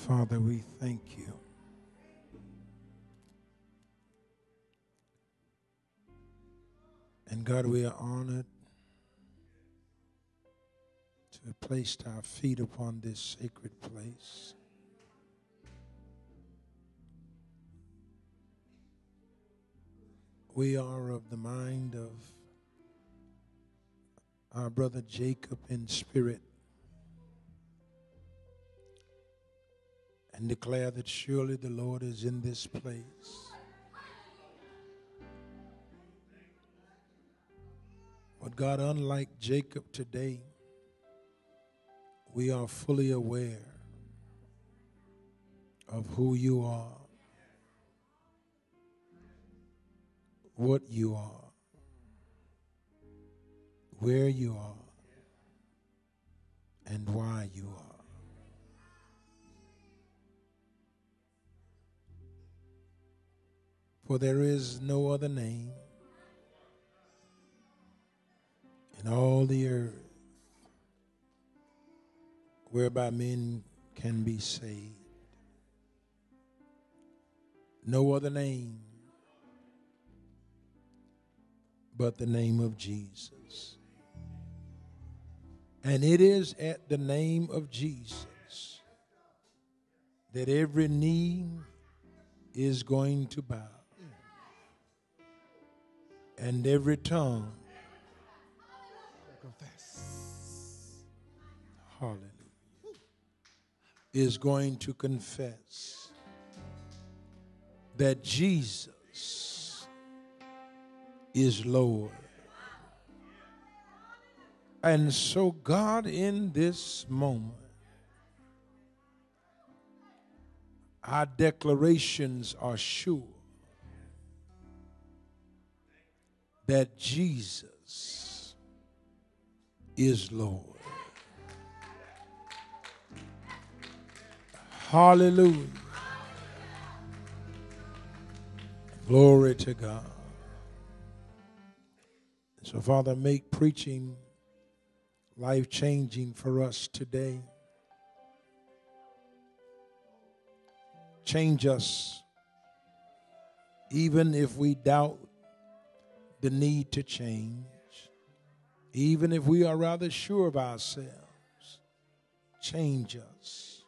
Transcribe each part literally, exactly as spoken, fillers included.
Father, we thank you. And God, we are honored to have placed our feet upon this sacred place. We are of the mind of our brother Jacob in spirit, and declare that surely the Lord is in this place. But God, unlike Jacob today, we are fully aware of who you are, what you are, where you are, and why you are. For there is no other name in all the earth whereby men can be saved. No other name but the name of Jesus. And it is at the name of Jesus that every knee is going to bow, and every tongue confess, hallelujah, is going to confess that Jesus is Lord. And so, God, in this moment, our declarations are sure that Jesus is Lord. Hallelujah. Glory to God. So, Father, make preaching life-changing for us today. Change us, even if we doubt the need to change, even if we are rather sure of ourselves. Change us.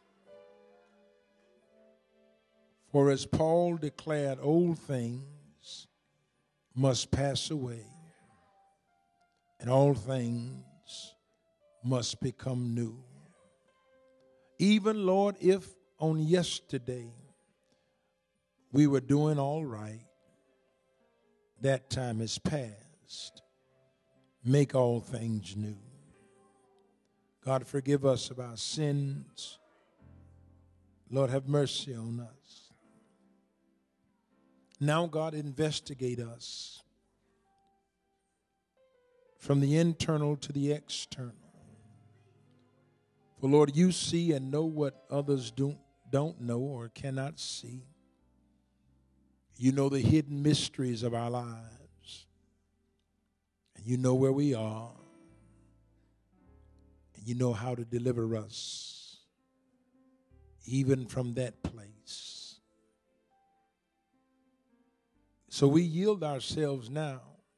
For as Paul declared, old things must pass away, and all things must become new. Even, Lord, if on yesterday we were doing all right, that time is past. Make all things new. God, forgive us of our sins. Lord, have mercy on us. Now, God, investigate us from the internal to the external. For, Lord, you see and know what others don't, don't know or cannot see. You know the hidden mysteries of our lives. And you know where we are. And you know how to deliver us even from that place. So we yield ourselves now,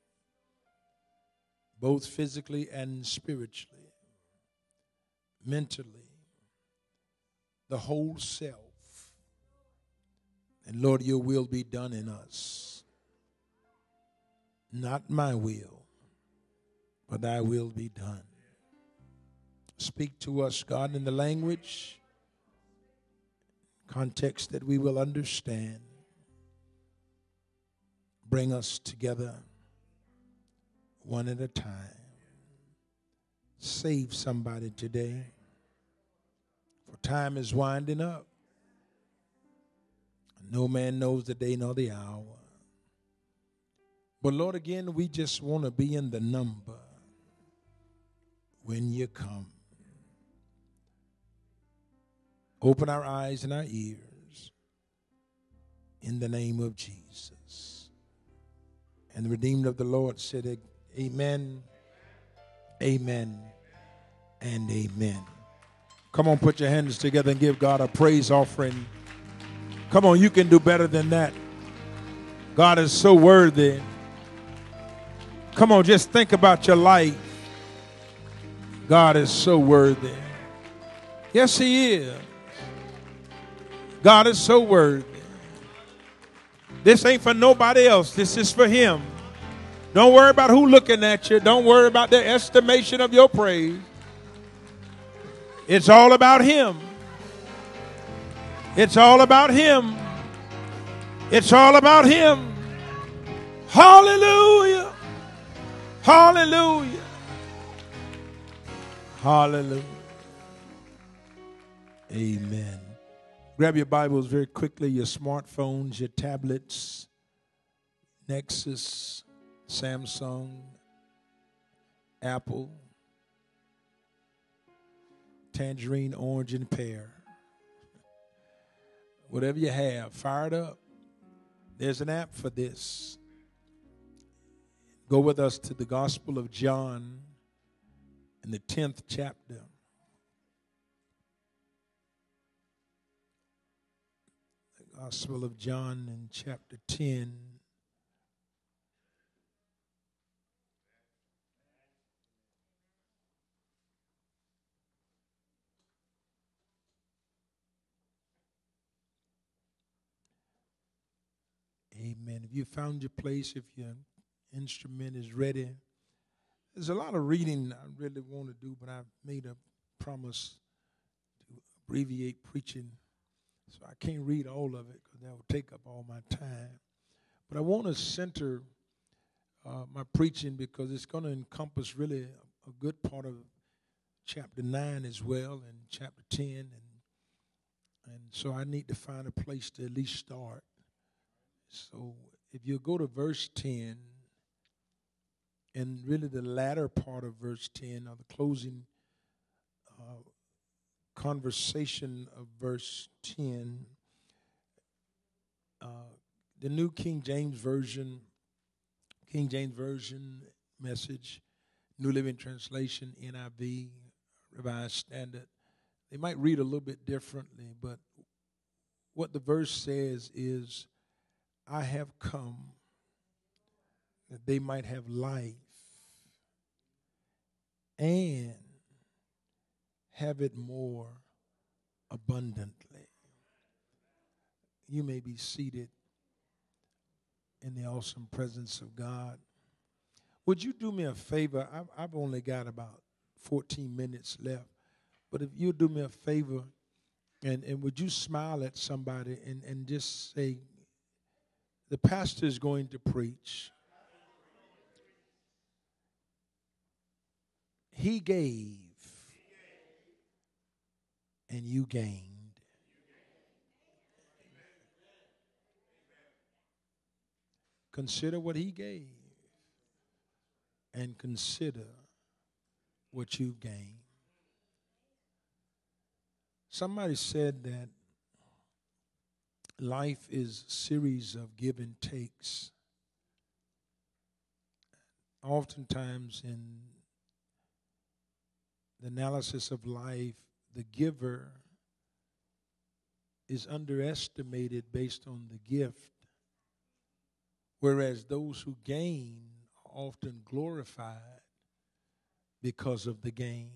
both physically and spiritually, mentally, the whole self. And Lord, your will be done in us. Not my will, but thy will be done. Speak to us, God, in the language, context that we will understand. Bring us together one at a time. Save somebody today, for time is winding up. No man knows the day nor the hour. But Lord, again, we just want to be in the number when you come. Open our eyes and our ears in the name of Jesus. And the redeemed of the Lord said, amen, amen, and amen. Come on, put your hands together and give God a praise offering. Come on, you can do better than that. God is so worthy. Come on, just think about your life. God is so worthy. Yes, He is. God is so worthy. This ain't for nobody else. This is for Him. Don't worry about who looking at you. Don't worry about the estimation of your praise. It's all about Him. It's all about Him. It's all about Him. Hallelujah. Hallelujah. Hallelujah. Amen. Grab your Bibles very quickly, your smartphones, your tablets, Nexus, Samsung, Apple, tangerine, orange, and pear. Whatever you have, fire it up. There's an app for this. Go with us to the Gospel of John in the tenth chapter. The Gospel of John in chapter ten. Amen. If you found your place, if your instrument is ready, there's a lot of reading I really want to do, but I've made a promise to abbreviate preaching, so I can't read all of it because that will take up all my time. But I want to center uh, my preaching because it's going to encompass really a, a good part of chapter nine as well and chapter ten, and and so I need to find a place to at least start. So if you go to verse ten, and really the latter part of verse ten, or the closing uh, conversation of verse ten, uh, the New King James Version, King James Version Message, New Living Translation, N I V, Revised Standard, they might read a little bit differently, but what the verse says is, I have come that they might have life and have it more abundantly. You may be seated in the awesome presence of God. Would you do me a favor? I've, I've only got about fourteen minutes left, but if you'll do me a favor, and, and would you smile at somebody and, and just say, the pastor is going to preach. He gave and you gained. Consider what he gave and consider what you've gained. Somebody said that life is a series of give and takes. Oftentimes in the analysis of life, the giver is underestimated based on the gift, whereas those who gain are often glorified because of the gain.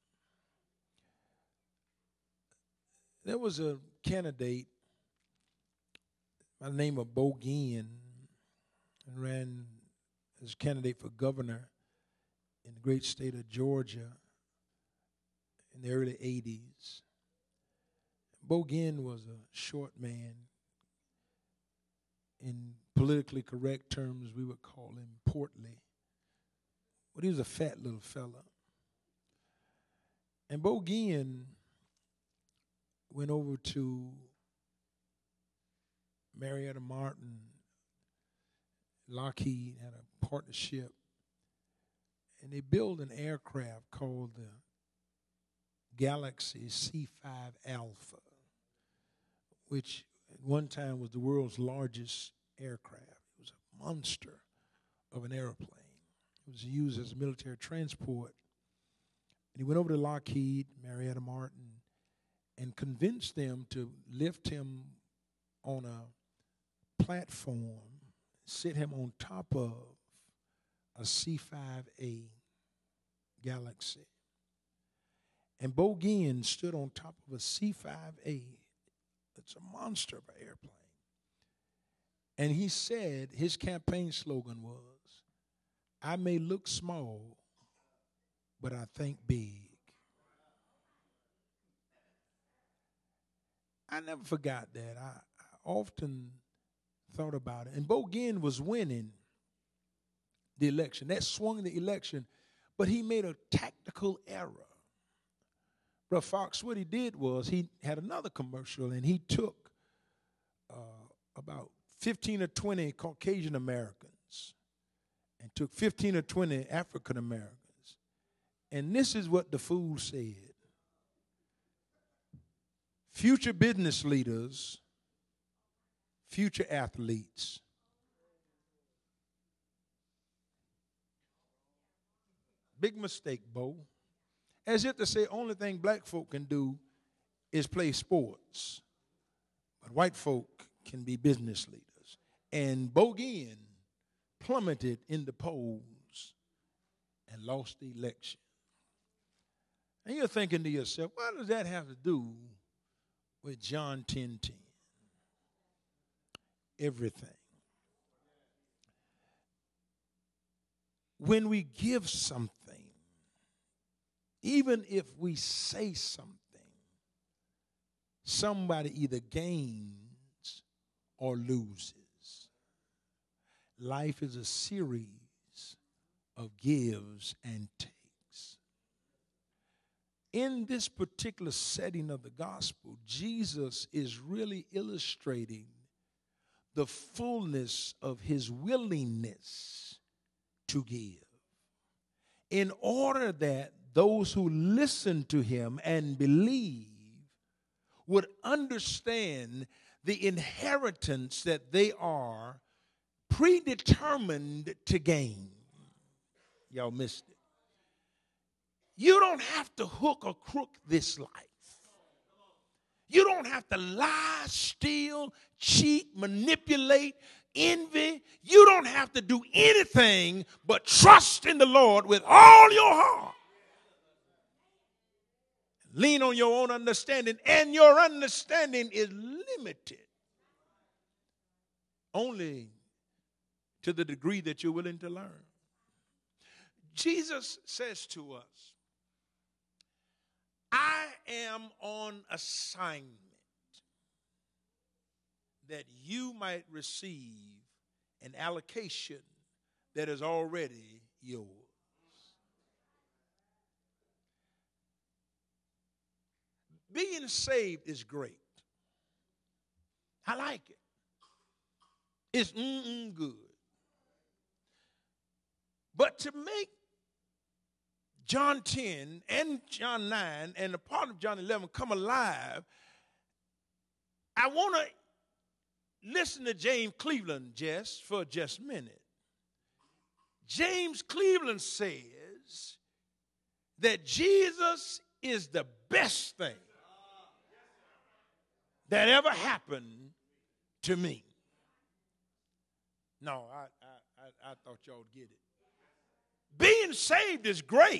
There was a candidate by the name of Bo Ginn, and ran as candidate for governor in the great state of Georgia in the early eighties. Bo Ginn was a short man. In politically correct terms, we would call him portly. But he was a fat little fella. And Bo Ginn went over to Marietta Martin, Lockheed had a partnership, and they built an aircraft called the Galaxy C five Alpha, which at one time was the world's largest aircraft. It was a monster of an airplane. It was used as military transport. And he went over to Lockheed, Marietta Martin, and convinced them to lift him on a platform, sit him on top of a C five A Galaxy. And Bo Ginn stood on top of a C five A. It's a monster of an airplane. And he said his campaign slogan was, I may look small, but I think big. I never forgot that. I, I often thought about it. And Bo Ginn was winning the election. That swung the election, but he made a tactical error. Brother Fox, what he did was he had another commercial, and he took uh, about fifteen or twenty Caucasian Americans and took fifteen or twenty African Americans. And this is what the fool said. Future business leaders, future athletes. Big mistake, Bo. As if to say only thing black folk can do is play sports. But white folk can be business leaders. And Bo Ginn plummeted in the polls and lost the election. And you're thinking to yourself, what does that have to do with John ten ten? Everything. When we give something, even if we say something, somebody either gains or loses. Life is a series of gives and takes. In this particular setting of the gospel, Jesus is really illustrating the fullness of his willingness to give, in order that those who listen to him and believe would understand the inheritance that they are predetermined to gain. Y'all missed it. You don't have to hook or crook this life. You don't have to lie, steal, cheat, manipulate, envy. You don't have to do anything but trust in the Lord with all your heart. Lean on your own understanding, and your understanding is limited only to the degree that you're willing to learn. Jesus says to us, I am on assignment that you might receive an allocation that is already yours. Being saved is great. I like it. It's mm-mm good. But to make John ten and John nine and a part of John eleven come alive, I want to listen to James Cleveland just for just a minute. James Cleveland says that Jesus is the best thing that ever happened to me. No, I, I, I, I thought y'all would get it. Being saved is great.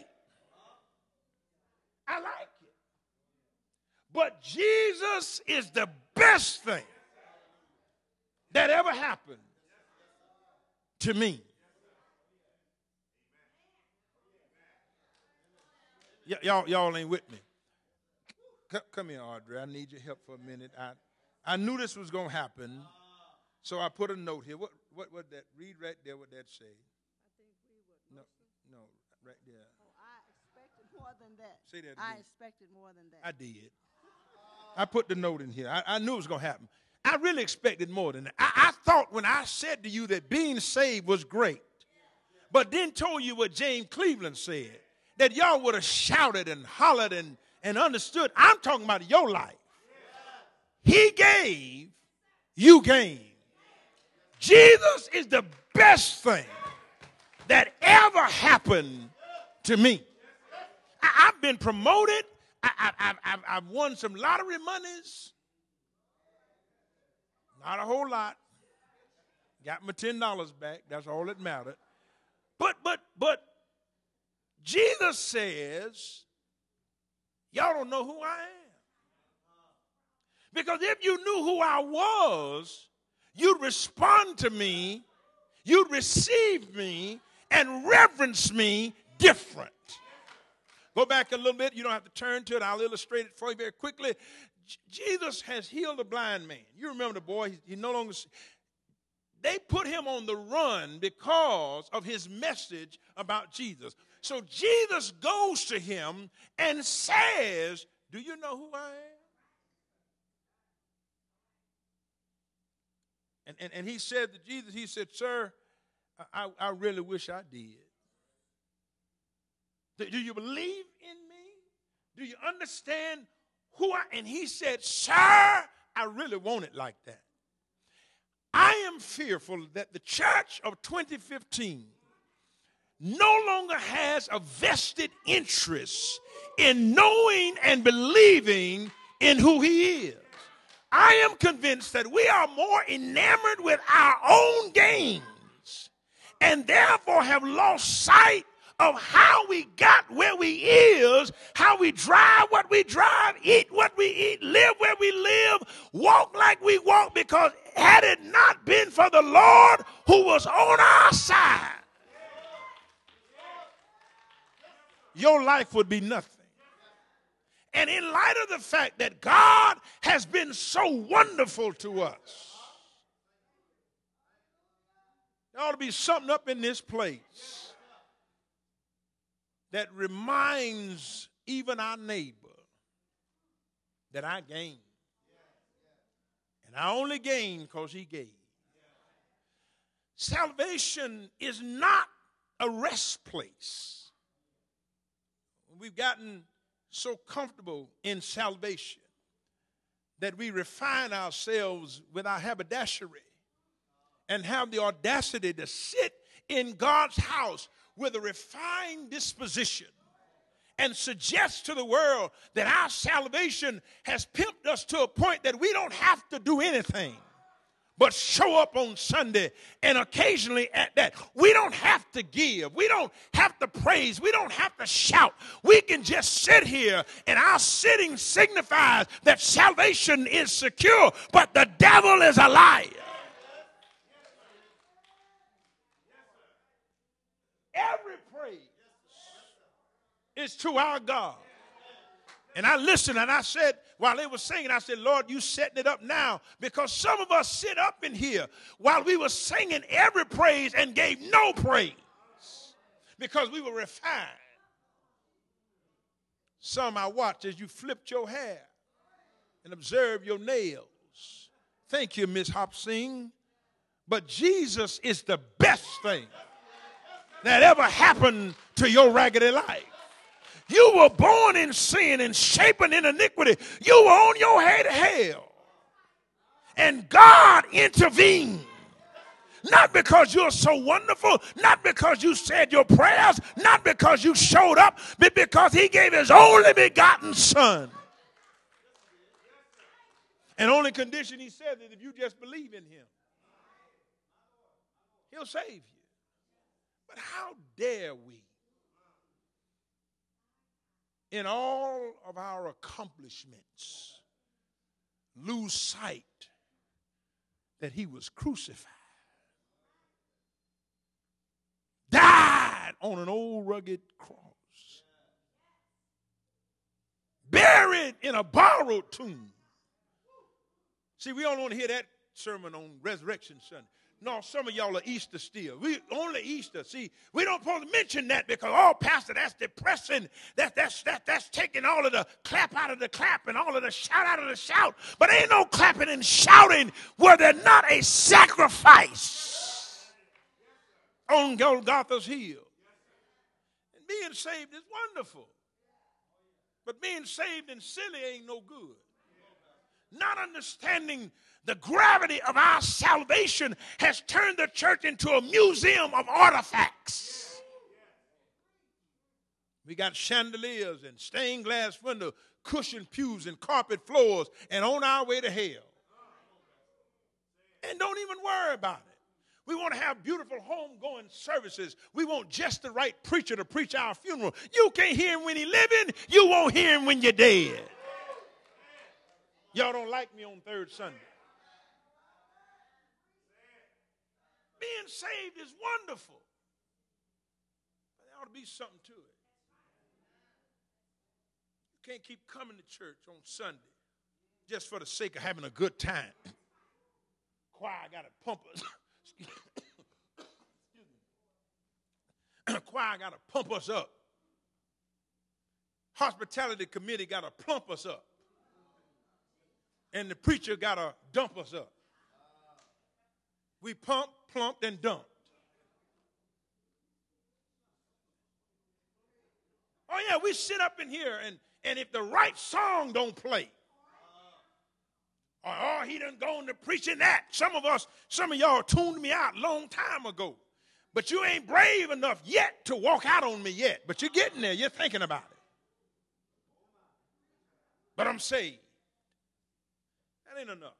I like it. But Jesus is the best thing that ever happened to me. Y- y'all, y'all ain't with me. C- come here, Audrey. I need your help for a minute. I, I knew this was going to happen, so I put a note here. What, what, what that? Read right there. What that say? I think we would. No, no, right there. Oh, I expected more than that. Say that again. I expected more than that. I did. I put the note in here. I, I knew it was going to happen. I really expected more than that. I, I thought when I said to you that being saved was great, but then told you what James Cleveland said, that y'all would have shouted and hollered and, and understood. I'm talking about your life. He gave, you gain. Jesus is the best thing that ever happened to me. I, I've been promoted. I, I, I've, I've, I've won some lottery monies. Not a whole lot. Got my ten dollars back. That's all that mattered. But, but, but, Jesus says, y'all don't know who I am. Because if you knew who I was, you'd respond to me, you'd receive me, and reverence me different. Go back a little bit. You don't have to turn to it. I'll illustrate it for you very quickly. J- Jesus has healed a blind man. You remember the boy. He, he no longer... They put him on the run because of his message about Jesus. So Jesus goes to him and says, do you know who I am? And, and, and he said to Jesus, he said, sir, I, I really wish I did. Do, do you believe in me? Do you understand who I am? And he said, sir, I really want it like that. I am fearful that the church of twenty fifteen no longer has a vested interest in knowing and believing in who he is. I am convinced that we are more enamored with our own gains and therefore have lost sight of how we got where we is, how we drive what we drive, eat what we eat, live where we live, walk like we walk, because had it not been for the Lord who was on our side, your life would be nothing. And in light of the fact that God has been so wonderful to us, there ought to be something up in this place that reminds even our neighbor that I gained. And I only gained because he gave. Salvation is not a rest place. We've gotten so comfortable in salvation that we refine ourselves with our haberdashery and have the audacity to sit in God's house with a refined disposition and suggest to the world that our salvation has pimped us to a point that we don't have to do anything but show up on Sunday, and occasionally at that. We don't have to give. We don't have to praise. We don't have to shout. We can just sit here, and our sitting signifies that salvation is secure, but the devil is a liar. Every praise is to our God. And I listened and I said, while they were singing, I said, Lord, you setting it up now, because some of us sit up in here while we were singing every praise and gave no praise because we were refined. Some I watched as you flipped your hair and observed your nails. Thank you, Miss Hopsing. But Jesus is the best thing that ever happened to your raggedy life. You were born in sin and shapen in iniquity. You were on your way to hell. And God intervened. Not because you're so wonderful, not because you said your prayers, not because you showed up, but because he gave his only begotten son. And only condition he said that if you just believe in him, he'll save you. But how dare we, in all of our accomplishments, lose sight that he was crucified, died on an old rugged cross, buried in a borrowed tomb. See, we don't want to hear that sermon on Resurrection Sunday. No, some of y'all are Easter still. We only Easter. See, we don't supposed to mention that because, oh, Pastor, that's depressing. That, that's, that, that's taking all of the clap out of the clap and all of the shout out of the shout. But ain't no clapping and shouting were there not a sacrifice on Golgotha's hill. And being saved is wonderful. But being saved and silly ain't no good. Not understanding the gravity of our salvation has turned the church into a museum of artifacts. We got chandeliers and stained glass windows, cushioned pews and carpet floors, and on our way to hell. And don't even worry about it. We want to have beautiful homegoing services. We want just the right preacher to preach our funeral. You can't hear him when he's living. You won't hear him when you're dead. Y'all don't like me on third Sunday. Being saved is wonderful. But there ought to be something to it. You can't keep coming to church on Sunday just for the sake of having a good time. Choir got to pump us. Excuse me. Choir got to pump us up. Hospitality committee got to plump us up. And the preacher got to dump us up. We pumped, plumped, and dumped. Oh, yeah, we sit up in here, and, and if the right song don't play, or oh, he done gone to preaching that. Some of us, some of y'all tuned me out a long time ago. But you ain't brave enough yet to walk out on me yet. But you're getting there. You're thinking about it. But I'm saved. That ain't enough.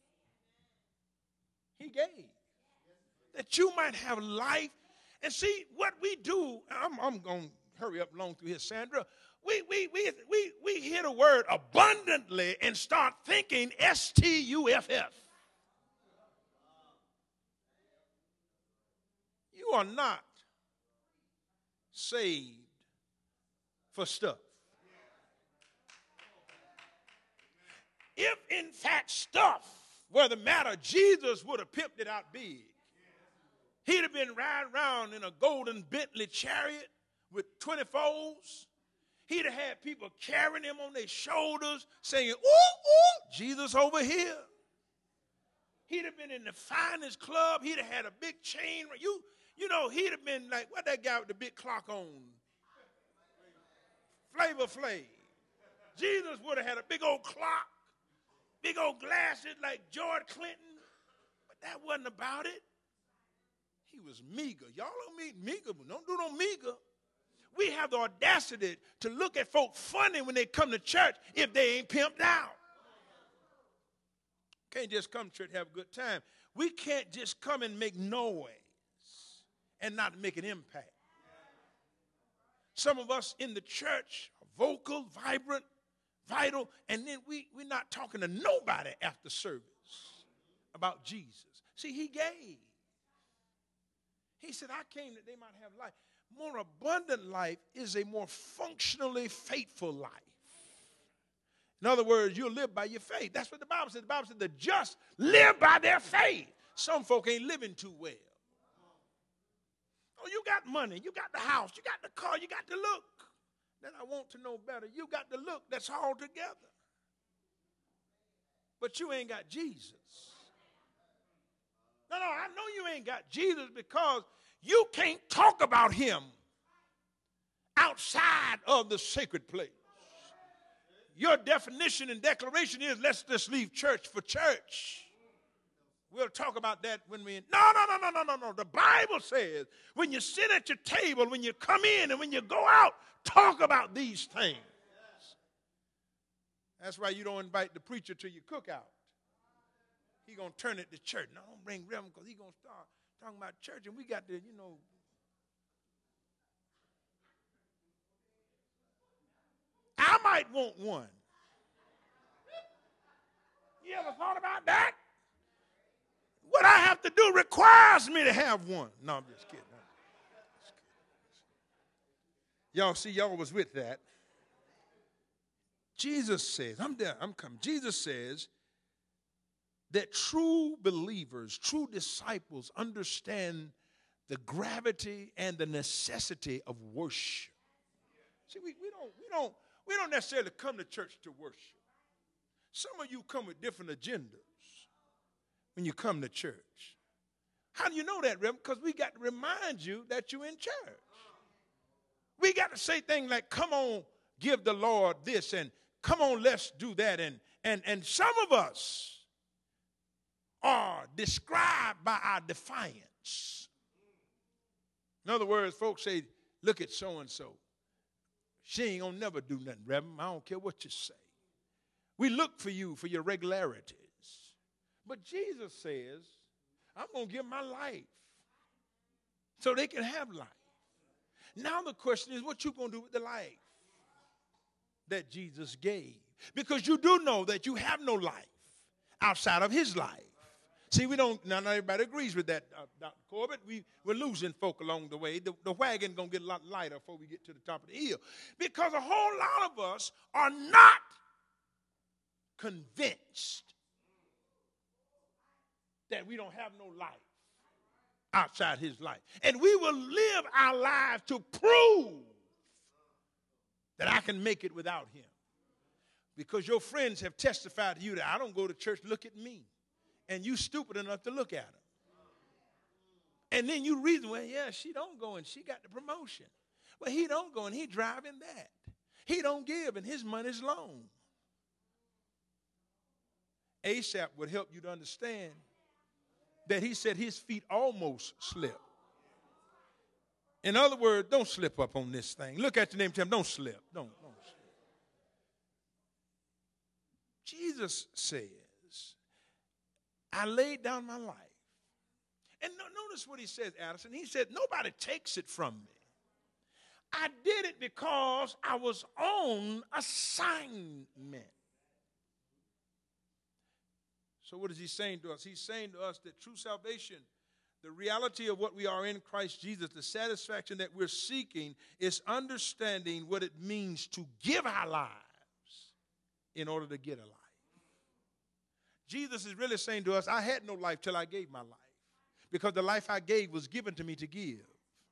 He gave. That you might have life. And see, what we do, I'm, I'm going to hurry up along through here, Sandra. We, we, we, we, we hear the word abundantly and start thinking S T U F F. You are not saved for stuff. If, in fact, stuff were the matter, Jesus would have pimped it out big. He'd have been riding around in a golden Bentley chariot with twenty-fours. He'd have had people carrying him on their shoulders, saying, ooh, ooh, Jesus over here. He'd have been in the finest club. He'd have had a big chain. You, you know, he'd have been like, what that guy with the big clock on? Flavor Flav. Jesus would have had a big old clock, big old glasses like George Clinton. But that wasn't about it. He was meager. Y'all don't mean meager, but don't do no meager. We have the audacity to look at folk funny when they come to church if they ain't pimped out. Can't just come to church and have a good time. We can't just come and make noise and not make an impact. Some of us in the church are vocal, vibrant, vital, and then we, we're not talking to nobody after service about Jesus. See, he gave. He said, I came that they might have life. More abundant life is a more functionally faithful life. In other words, you'll live by your faith. That's what the Bible said. The Bible said the just live by their faith. Some folk ain't living too well. Oh, you got money. You got the house. You got the car. You got the look. Then I want to know better. You got the look. That's all together. But you ain't got Jesus. No, no, I know you ain't got Jesus because you can't talk about him outside of the sacred place. Your definition and declaration is let's just leave church for church. We'll talk about that when we... No, no, no, no, no, no, no. The Bible says when you sit at your table, when you come in and when you go out, talk about these things. That's why you don't invite the preacher to your cookout. He's going to turn it to church. No, don't bring Reverend because he's going to start talking about church and we got to, you know... I might want one. You ever thought about that? What I have to do requires me to have one. No, I'm just kidding. I'm just kidding. Y'all see, y'all was with that. Jesus says, I'm there, I'm coming. Jesus says that true believers, true disciples understand the gravity and the necessity of worship. See, we, we don't, we don't, we don't necessarily come to church to worship. Some of you come with different agendas when you come to church. How do you know that, Reverend? Because we got to remind you that you're in church. We got to say things like, come on, give the Lord this, and come on, let's do that. And, and, and some of us are described by our defiance. In other words, folks say, look at so-and-so. She ain't going to never do nothing, Reverend. I don't care what you say. We look for you for your regularities. But Jesus says, I'm going to give my life so they can have life. Now the question is, what you going to do with the life that Jesus gave? Because you do know that you have no life outside of his life. See, we don't, not everybody agrees with that, uh, Doctor Corbett. We, we're losing folk along the way. The, the wagon going to get a lot lighter before we get to the top of the hill. Because a whole lot of us are not convinced that we don't have no life outside his life. And we will live our lives to prove that I can make it without him. Because your friends have testified to you that I don't go to church, look at me. And you stupid enough to look at them. And then you reason, well, yeah, she don't go and she got the promotion. Well, he don't go and he driving that. He don't give and his money's loan. ASAP would help you to understand that he said his feet almost slipped. In other words, don't slip up on this thing. Look at your name and tell him, don't slip. Don't, don't slip. Jesus says, I laid down my life. And no, notice what he says, Addison. He said, nobody takes it from me. I did it because I was on assignment. So what is he saying to us? He's saying to us that true salvation, the reality of what we are in Christ Jesus, the satisfaction that we're seeking is understanding what it means to give our lives in order to get a life. Jesus is really saying to us, I had no life till I gave my life. Because the life I gave was given to me to give.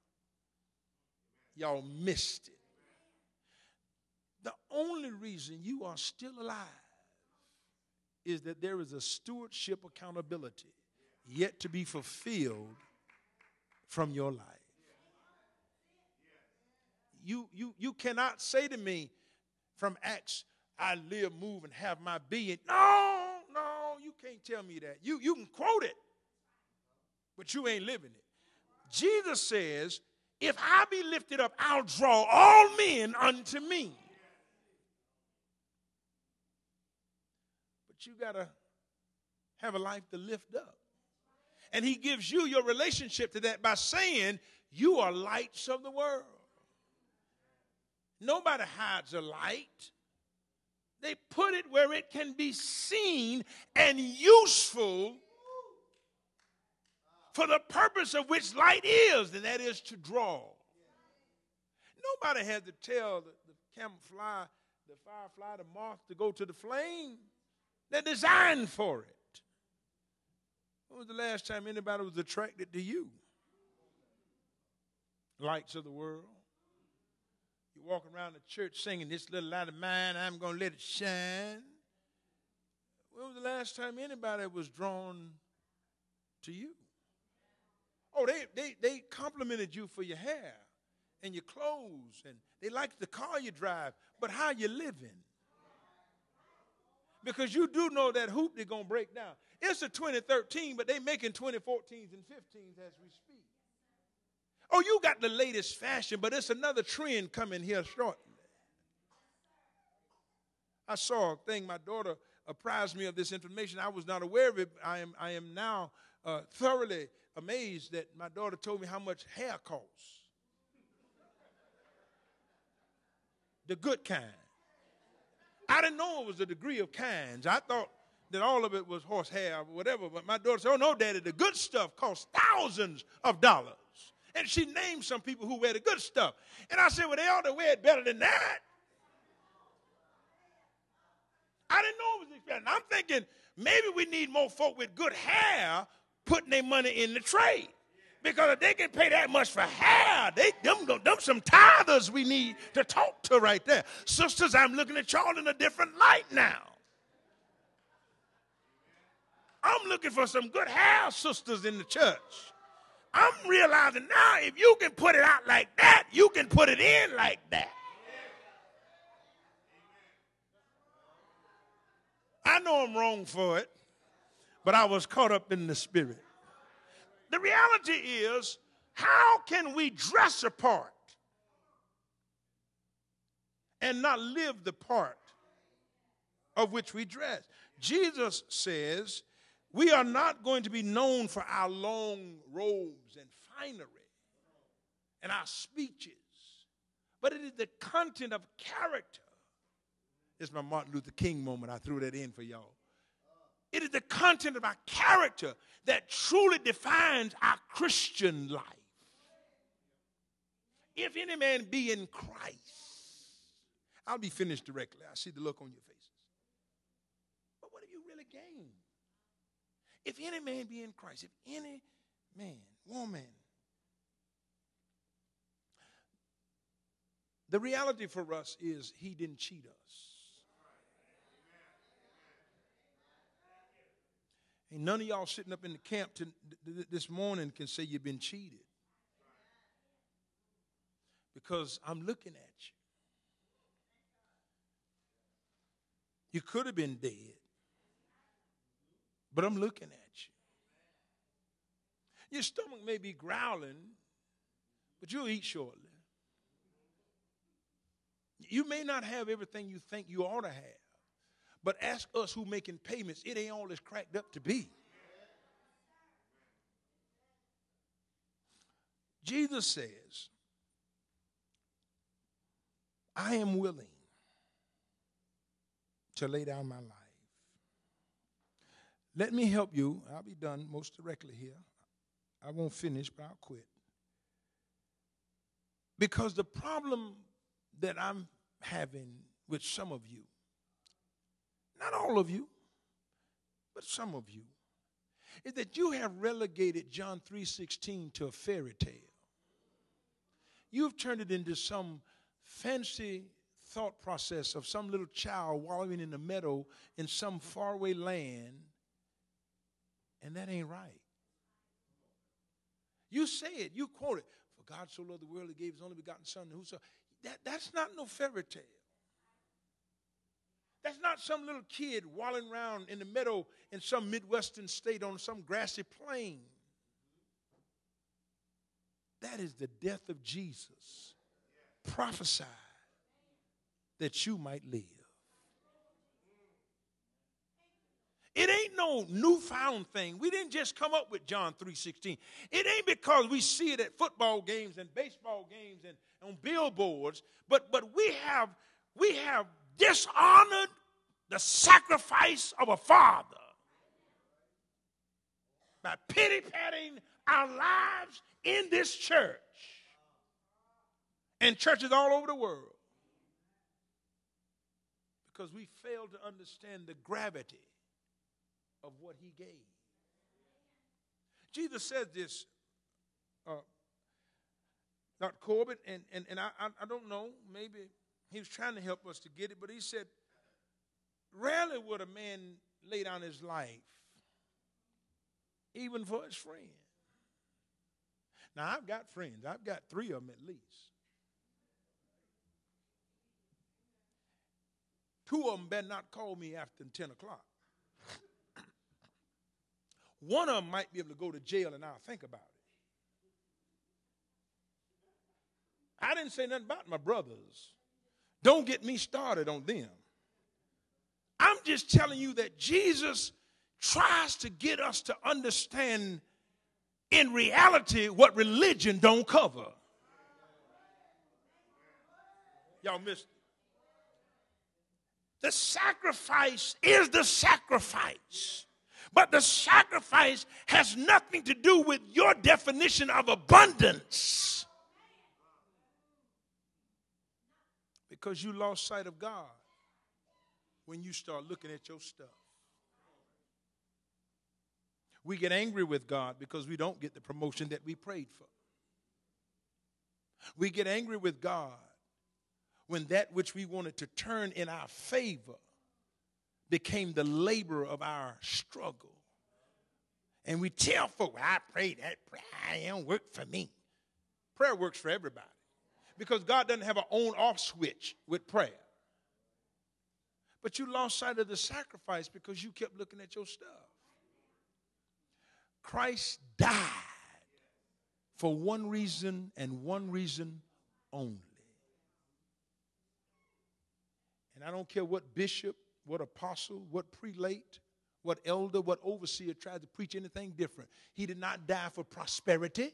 Y'all missed it. The only reason you are still alive is that there is a stewardship accountability yet to be fulfilled from your life. You, you, you cannot say to me from Acts, I live, move, and have my being. No, no, you can't tell me that. You, you can quote it, but you ain't living it. Jesus says, if I be lifted up, I'll draw all men unto me. But you got to have a life to lift up. And he gives you your relationship to that by saying, you are lights of the world. Nobody hides a light. They put it where it can be seen and useful for the purpose of which light is, and that is to draw. Nobody had to tell the, the camouflage, the firefly, the moth to go to the flame. They're designed for it. When was the last time anybody was attracted to you? Lights of the world. You walk around the church singing, this little light of mine, I'm going to let it shine. When was the last time anybody was drawn to you? Oh, they, they, they complimented you for your hair and your clothes, and they liked the car you drive, but how you living? Because you do know that hoop they're going to break down. It's a twenty thirteen, but they making twenty fourteens and fifteens as we speak. Oh, you got the latest fashion, but it's another trend coming here shortly. I saw a thing, my daughter apprised me of this information. I was not aware of it. I am, I am now uh, thoroughly amazed that my daughter told me how much hair costs. The good kind. I didn't know it was a degree of kinds. I thought that all of it was horsehair or whatever, but my daughter said, oh, no, Daddy, the good stuff costs thousands of dollars. And she named some people who wear the good stuff. And I said, well, they ought to wear it better than that. I didn't know it was expensive. I'm thinking maybe we need more folk with good hair putting their money in the trade. Because if they can pay that much for hair, they them, them some tithers we need to talk to right there. Sisters, I'm looking at y'all in a different light now. I'm looking for some good hair sisters in the church. I'm realizing now if you can put it out like that, you can put it in like that. I know I'm wrong for it, but I was caught up in the spirit. The reality is, how can we dress apart and not live the part of which we dress. Jesus says we are not going to be known for our long robes and finery and our speeches, but it is the content of character. This is my Martin Luther King moment. I threw that in for y'all. It is the content of our character that truly defines our Christian life. If any man be in Christ, I'll be finished directly. I see the look on your faces. But what have you really gained? If any man be in Christ, if any man, woman, the reality for us is he didn't cheat us. Ain't none of y'all sitting up in the camp to, this morning can say you've been cheated. Because I'm looking at you. You could have been dead, but I'm looking at you. Your stomach may be growling, but you'll eat shortly. You may not have everything you think you ought to have, but ask us who making payments, it ain't all it's cracked up to be. Jesus says, I am willing to lay down my life. Let me help you. I'll be done most directly here. I won't finish, but I'll quit. Because the problem that I'm having with some of you, not all of you, but some of you, is that you have relegated John three sixteen to a fairy tale. You've turned it into some fancy thought process of some little child wallowing in the meadow in some faraway land, and that ain't right. You say it, you quote it. For God so loved the world, he gave his only begotten son. Whoso, that, that's not no fairy tale. That's not some little kid wallowing around in the meadow in some Midwestern state on some grassy plain. That is the death of Jesus, prophesied that you might live. It ain't no newfound thing. We didn't just come up with John three sixteen. It ain't because we see it at football games and baseball games and on billboards, but but we have we have dishonored the sacrifice of a father by pity-patting our lives in this church and churches all over the world because we fail to understand the gravity of what he gave. Jesus said this, uh, Doctor Corbett, and, and, and I, I don't know, maybe he was trying to help us to get it, but he said, rarely would a man lay down his life even for his friend. Now, I've got friends. I've got three of them at least. Two of them better not call me after ten o'clock. One of them might be able to go to jail and I'll think about it. I didn't say nothing about my brothers. Don't get me started on them. I'm just telling you that Jesus tries to get us to understand in reality what religion don't cover. Y'all missed it. The sacrifice is the sacrifice. But the sacrifice has nothing to do with your definition of abundance. Because you lost sight of God when you start looking at your stuff. We get angry with God because we don't get the promotion that we prayed for. We get angry with God when that which we wanted to turn in our favor became the labor of our struggle. And we tell folks, I prayed that prayer, it don't work for me. Prayer works for everybody. Because God doesn't have an on-off switch with prayer. But you lost sight of the sacrifice because you kept looking at your stuff. Christ died for one reason and one reason only. And I don't care what bishop, what apostle, what prelate, what elder, what overseer tries to preach anything different. He did not die for prosperity.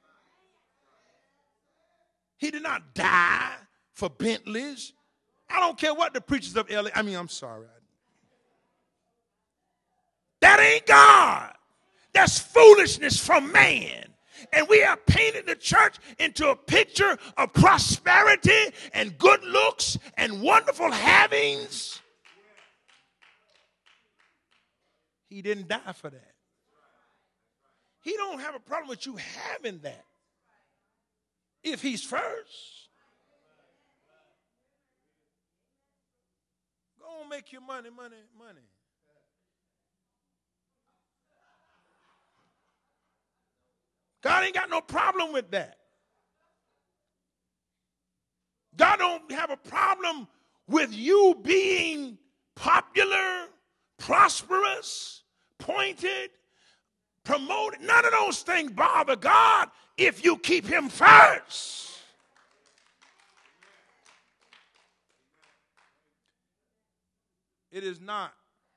He did not die for Bentleys. I don't care what the preachers of L A, I mean, I'm sorry. That ain't God. That's foolishness from man. And we have painted the church into a picture of prosperity and good looks and wonderful havings. He didn't die for that. He don't have a problem with you having that if he's first. Go on, make your money, money, money. God ain't got no problem with that. God don't have a problem with you being popular, prosperous, pointed, promoted. None of those things bother God if you keep him first. It is not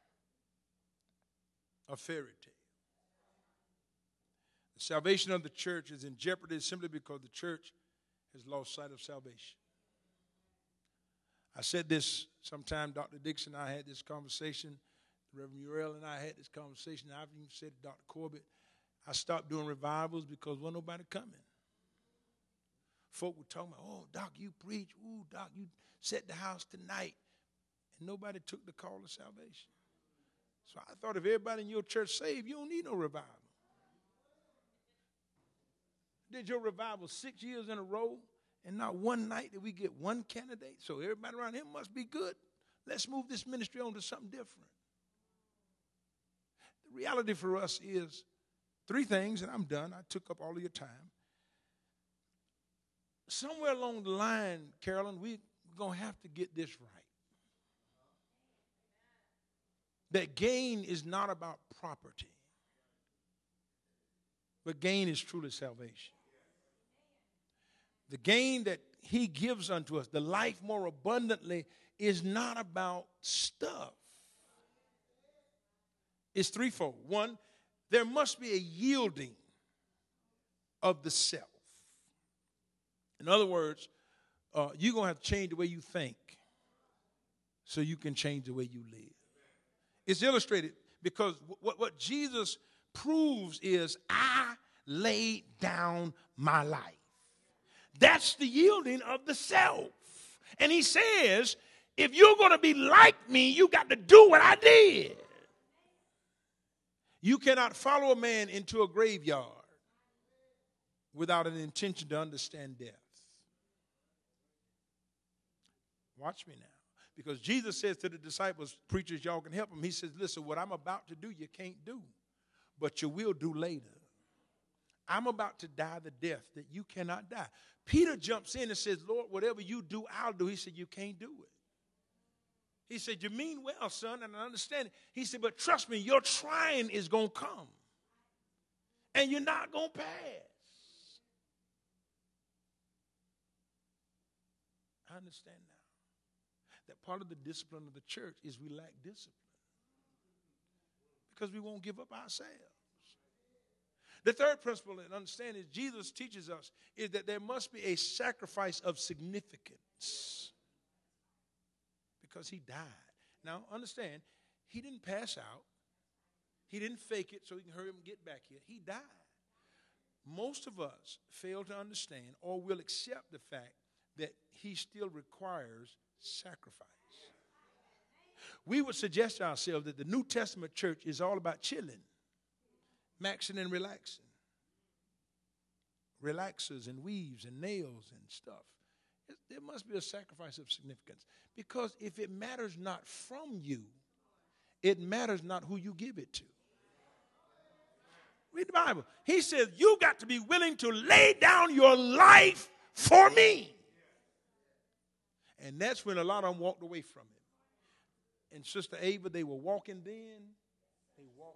a fairy tale. The salvation of the church is in jeopardy simply because the church has lost sight of salvation. I said this sometime, Doctor Dixon and I had this conversation. Reverend Uriel and I had this conversation. I've even said to Doctor Corbett, I stopped doing revivals because wasn't nobody coming. Folk were talking about, oh, Doc, you preach. Ooh, Doc, you set the house tonight. And nobody took the call to salvation. So I thought if everybody in your church saved, you don't need no revival. Did your revival six years in a row, and not one night did we get one candidate? So everybody around here must be good. Let's move this ministry on to something different. The reality for us is three things, and I'm done. I took up all of your time. Somewhere along the line, Carolyn, we're going to have to get this right. That gain is not about property, but gain is truly salvation. The gain that he gives unto us, the life more abundantly, is not about stuff. It's threefold. One, there must be a yielding of the self. In other words, uh, you're going to have to change the way you think so you can change the way you live. It's illustrated because what, what Jesus proves is I laid down my life. That's the yielding of the self. And he says, if you're going to be like me, you got to do what I did. You cannot follow a man into a graveyard without an intention to understand death. Watch me now. Because Jesus says to the disciples, preachers, y'all can help him. He says, listen, what I'm about to do, you can't do, but you will do later. I'm about to die the death that you cannot die. Peter jumps in and says, Lord, whatever you do, I'll do. He said, you can't do it. He said, you mean well, son, and I understand it. He said, but trust me, your trying is going to come, and you're not going to pass. I understand now that part of the discipline of the church is we lack discipline because we won't give up ourselves. The third principle and understand is Jesus teaches us is that there must be a sacrifice of significance because he died. Now, understand, he didn't pass out. He didn't fake it so he can hurry up and get back here. He died. Most of us fail to understand or will accept the fact that he still requires sacrifice. We would suggest to ourselves that the New Testament church is all about chilling, maxing and relaxing. Relaxers and weaves and nails and stuff. There must be a sacrifice of significance. Because if it matters not from you, it matters not who you give it to. Read the Bible. He says, you got to be willing to lay down your life for me. And that's when a lot of them walked away from him. And Sister Ava, they were walking then. They walking.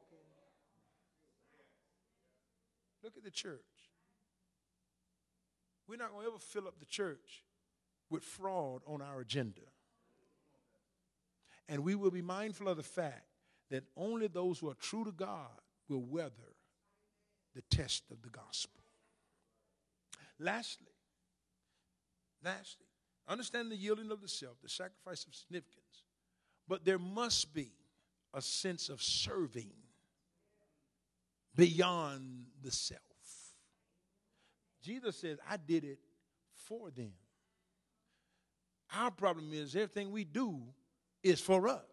Look at the church. We're not going to ever fill up the church with fraud on our agenda. And we will be mindful of the fact that only those who are true to God will weather the test of the gospel. Lastly, lastly, understand the yielding of the self, the sacrifice of significance, but there must be a sense of serving beyond the self. Jesus says, I did it for them. Our problem is everything we do is for us.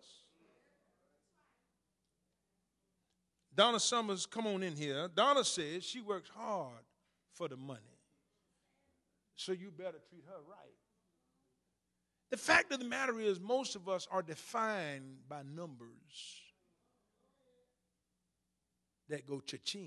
Donna Summers, come on in here. Donna says she works hard for the money, so you better treat her right. The fact of the matter is most of us are defined by numbers that go cha-ching.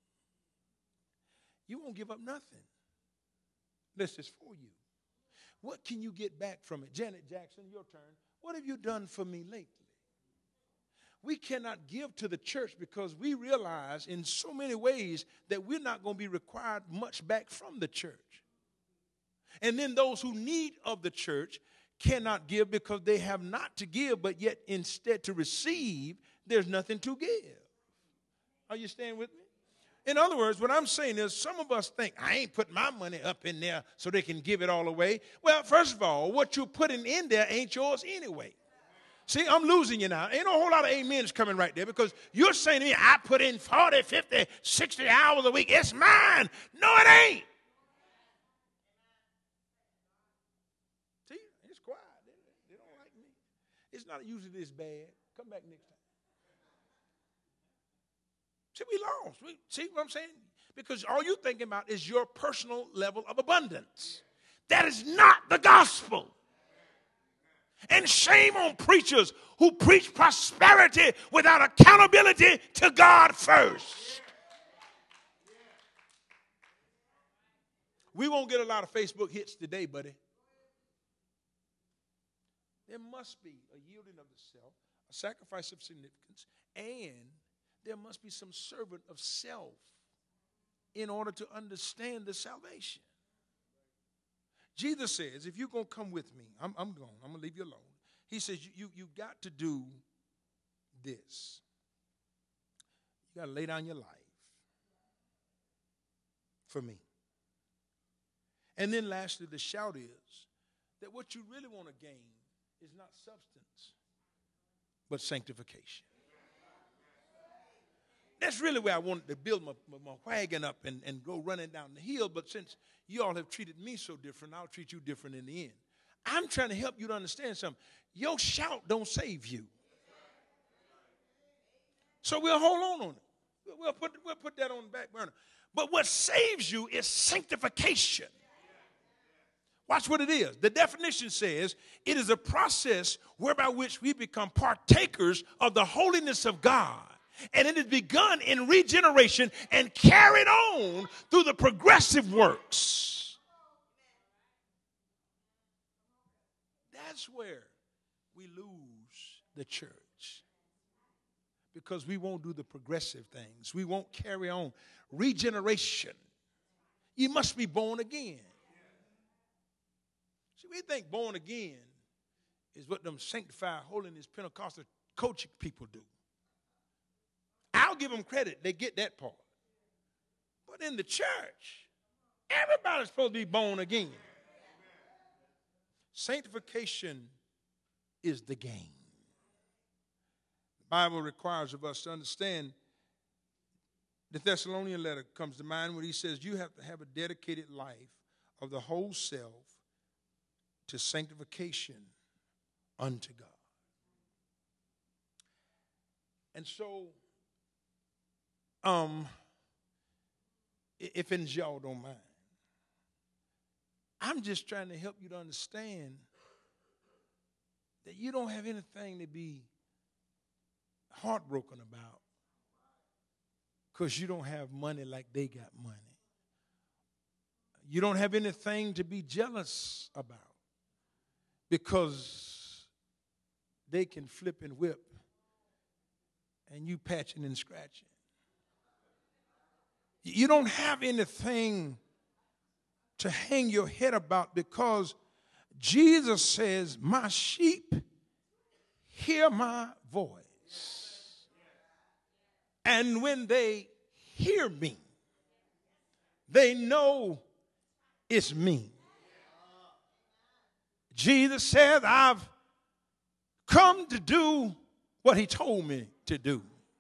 You won't give up nothing. This is for you. What can you get back from it? Janet Jackson, your turn. What have you done for me lately? We cannot give to the church because we realize in so many ways that we're not going to be required much back from the church. And then those who need of the church cannot give because they have not to give, but yet instead to receive, there's nothing to give. Are you staying with me? In other words, what I'm saying is some of us think, I ain't putting my money up in there so they can give it all away. Well, first of all, what you're putting in there ain't yours anyway. See, I'm losing you now. Ain't a whole lot of amens coming right there because you're saying to me, I put in forty, fifty, sixty hours a week. It's mine. No, it ain't. See, it's quiet. They, they don't like me. It's not usually this bad. Come back next time. See, we lost. We, see what I'm saying? Because all you're thinking about is your personal level of abundance. That is not the gospel. And shame on preachers who preach prosperity without accountability to God first. We won't get a lot of Facebook hits today, buddy. There must be a yielding of the self, a sacrifice of significance, and there must be some servant of self in order to understand the salvation. Jesus says, if you're going to come with me, I'm, I'm gone. I'm going to leave you alone. He says, you, you, you got to do this. You got to lay down your life for me. And then lastly, the shout is that what you really want to gain is not substance, but sanctification. That's really where I wanted to build my, my, my wagon up and, and go running down the hill. But since you all have treated me so different, I'll treat you different in the end. I'm trying to help you to understand something. Your shout don't save you. So we'll hold on on it. We'll, we'll, put, we'll put that on the back burner. But what saves you is sanctification. Watch what it is. The definition says it is a process whereby which we become partakers of the holiness of God. And it is begun in regeneration and carried on through the progressive works. That's where we lose the church. Because we won't do the progressive things. We won't carry on. Regeneration. You must be born again. See, we think born again is what them sanctified, holiness, Pentecostal coaching people do. I'll give them credit. They get that part. But in the church, everybody's supposed to be born again. Sanctification is the game. The Bible requires of us to understand. The Thessalonian letter comes to mind when he says you have to have a dedicated life of the whole self to sanctification unto God. And so, Um, if y'all don't mind, I'm just trying to help you to understand that you don't have anything to be heartbroken about because you don't have money like they got money. You don't have anything to be jealous about because they can flip and whip and you patching and scratching. You don't have anything to hang your head about because Jesus says, my sheep hear my voice. And when they hear me, they know it's me. Jesus said, I've come to do what he told me to do.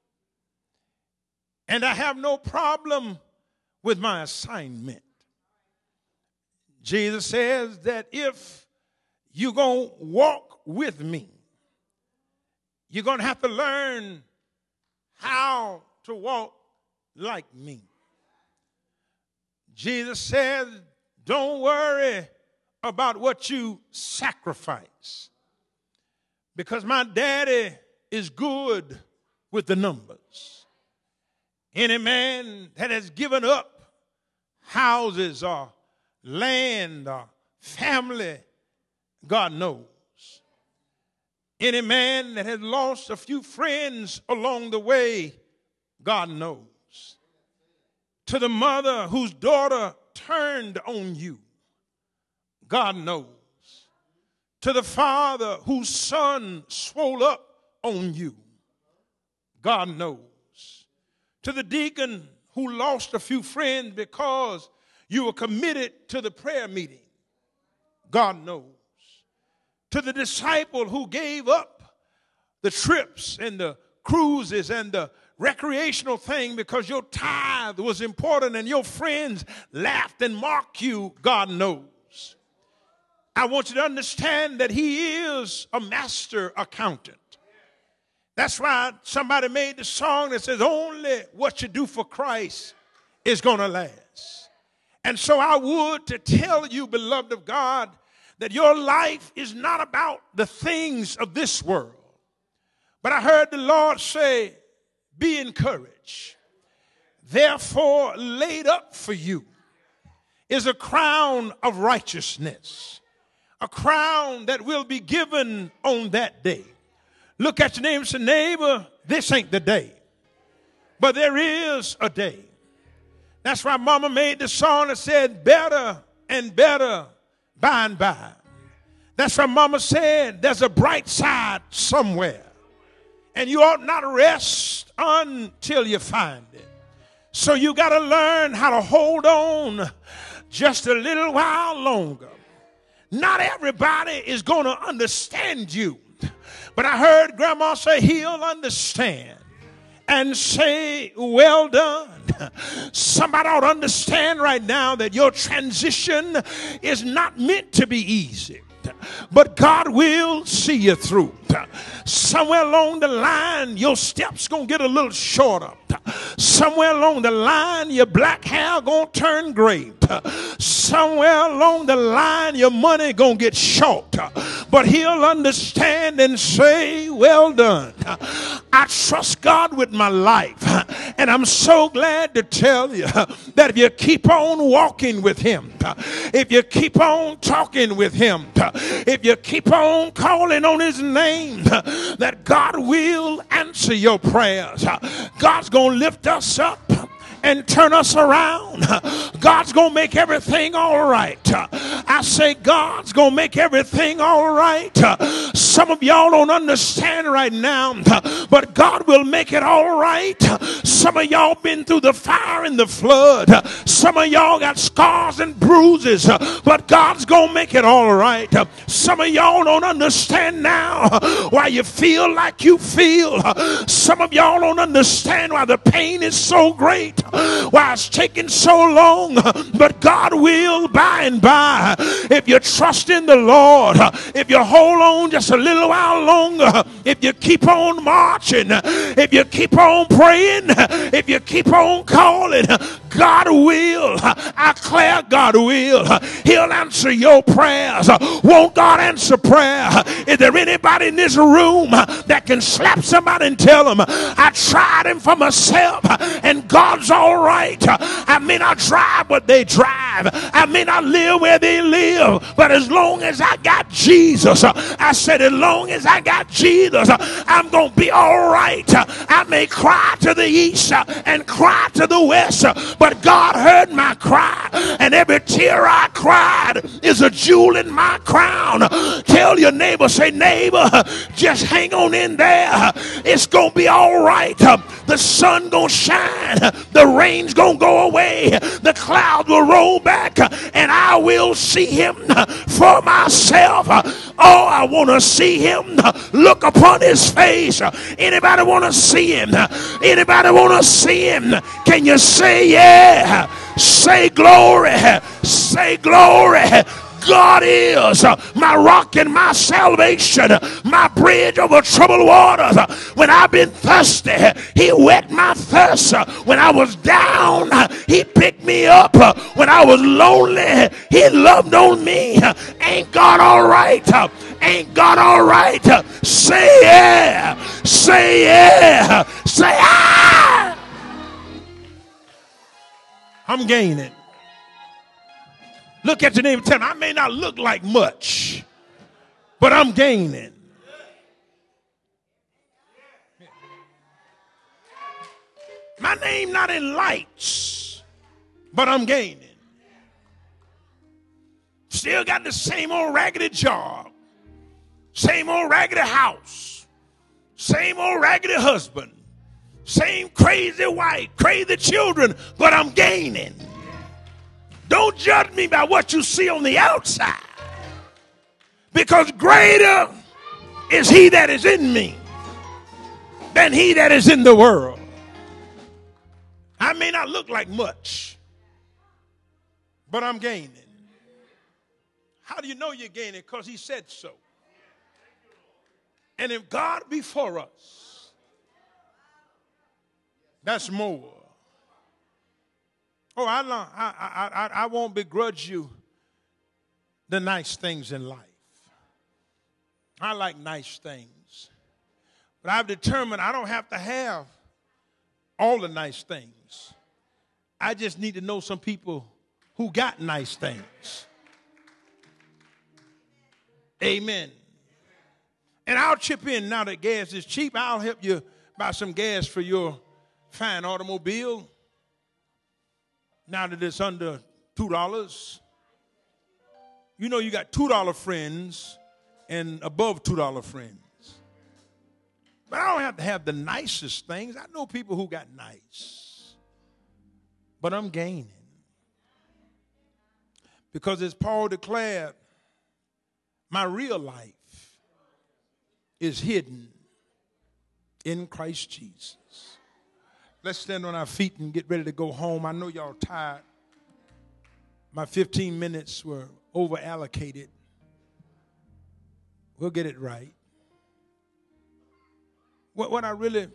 And I have no problem with my assignment. Jesus says that if you're going to walk with me, you're going to have to learn how to walk like me. Jesus said, don't worry about what you sacrifice, because my daddy is good with the numbers. Any man that has given up houses or land or family, God knows. Any man that has lost a few friends along the way, God knows. To the mother whose daughter turned on you, God knows. To the father whose son swole up on you, God knows. To the deacon who lost a few friends because you were committed to the prayer meeting, God knows. To the disciple who gave up the trips and the cruises and the recreational thing because your tithe was important and your friends laughed and mocked you, God knows. I want you to understand that he is a master accountant. That's why somebody made the song that says only what you do for Christ is going to last. And so I would to tell you, beloved of God, that your life is not about the things of this world. But I heard the Lord say, be encouraged. Therefore, laid up for you is a crown of righteousness, a crown that will be given on that day. Look at your neighbor and say, neighbor, this ain't the day, but there is a day. That's why Mama made the song that said, better and better by and by. That's why Mama said, there's a bright side somewhere, and you ought not rest until you find it. So you got to learn how to hold on just a little while longer. Not everybody is going to understand you, but I heard Grandma say he'll understand and say, well done. Somebody ought to understand right now that your transition is not meant to be easy, but God will see you through. Somewhere along the line, your steps gonna get a little shorter. Somewhere along the line, your black hair gonna turn gray. Somewhere along the line, your money gonna get short. But he'll understand and say, well done. I trust God with my life. And I'm so glad to tell you that if you keep on walking with him, if you keep on talking with him, if you keep on calling on his name, that God will answer your prayers. God's going to lift us up and turn us around. God's going to make everything all right. I say God's going to make everything all right. Some of y'all don't understand right now, but God will make it all right. Some of y'all been through the fire and the flood. Some of y'all got scars and bruises, but God's going to make it all right. Some of y'all don't understand now why you feel like you feel. Some of y'all don't understand why the pain is so great, why it's taking so long, but God will by and by. If you trust in the Lord, if you hold on just a little while longer, if you keep on marching, if you keep on praying, if you keep on calling, God will. I declare God will. He'll answer your prayers. Won't God answer prayer? Is there anybody in this room that can slap somebody and tell them, I tried him for myself and God's all right? I may not drive what they drive. I may not live where they live. But as long as I got Jesus, I said, as long as I got Jesus, I'm going to be all right. I may cry to the east and cry to the west, but God heard my cry, and every tear I cried is a jewel in my crown. Tell your neighbor, say, neighbor, just hang on in there. It's going to be all right. The sun going to shine. The rain's going to go away. The clouds will roll back, and I will see him for myself. Oh, I want to see him. Look upon his face. Anybody want to see him? Anybody want to see him? Can you say yeah? Say glory. Say glory. God is my rock and my salvation, my bridge over troubled waters. When I've been thirsty, he wet my thirst. When I was down, he picked me up. When I was lonely, he loved on me. Ain't God all right? Ain't God all right? Say yeah. Say yeah. Say ah. I'm gaining. Look at your neighbor and tell him, I may not look like much, but I'm gaining. My name not in lights, but I'm gaining. Still got the same old raggedy job, same old raggedy house, same old raggedy husband, same crazy wife, crazy children, but I'm gaining. Don't judge me by what you see on the outside, because greater is he that is in me than he that is in the world. I may not look like much, but I'm gaining. How do you know you're gaining? Because he said so. And if God be for us, that's more. Oh, I, I, I, I won't begrudge you the nice things in life. I like nice things. But I've determined I don't have to have all the nice things. I just need to know some people who got nice things. Amen. And I'll chip in now that gas is cheap. I'll help you buy some gas for your fine automobile. Now that it's under two dollars, you know you got two dollar friends and above two dollar friends. But I don't have to have the nicest things. I know people who got nice. But I'm gaining. Because as Paul declared, my real life is hidden in Christ Jesus. Let's stand on our feet and get ready to go home. I know y'all tired. My fifteen minutes were over allocated. We'll get it right. What, what I really,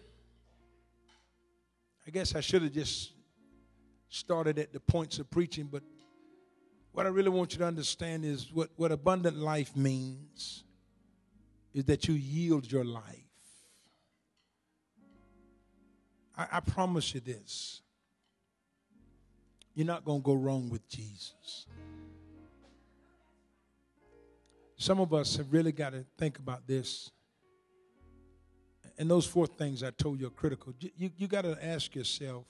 I guess I should have just started at the points of preaching, but what I really want you to understand is what, what abundant life means is that you yield your life. I, I promise you this. You're not going to go wrong with Jesus. Some of us have really got to think about this. And those four things I told you are critical. You, you, you got to ask yourself,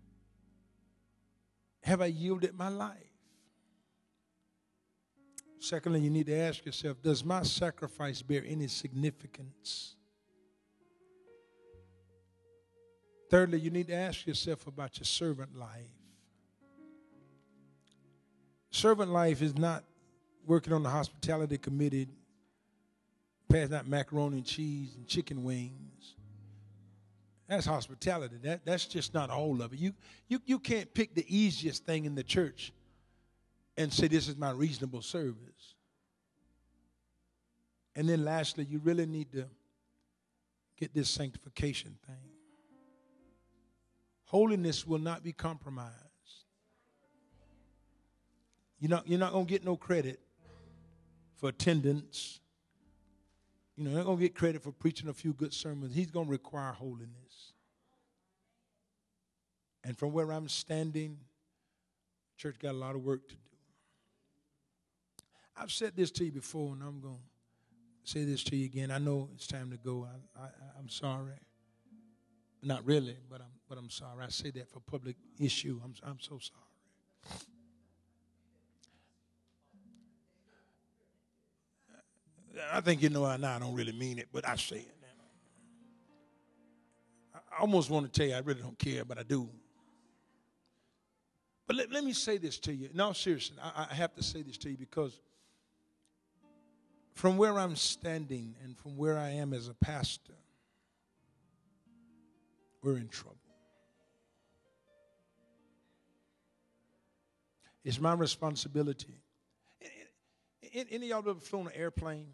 have I yielded my life? Secondly, you need to ask yourself, does my sacrifice bear any significance? Thirdly, you need to ask yourself about your servant life. Servant life is not working on the hospitality committee, passing out macaroni and cheese and chicken wings. That's hospitality. That, that's just not all of it. You, you, you can't pick the easiest thing in the church and say, this is my reasonable service. And then lastly, you really need to get this sanctification thing. Holiness will not be compromised. You're not, you're not going to get no credit for attendance. You know, you're not going to get credit for preaching a few good sermons. He's going to require holiness. And from where I'm standing, church got a lot of work to do. I've said this to you before, and I'm going to say this to you again. I know it's time to go. I, I, I'm sorry. Not really, but I'm but I'm sorry. I say that for public issue. I'm I'm so sorry. I think you know I now I don't really mean it, but I say it. I almost want to tell you I really don't care, but I do. But let, let me say this to you. No, seriously, I, I have to say this to you because from where I'm standing and from where I am as a pastor, we're in trouble. It's my responsibility. Any of y'all ever flown an airplane?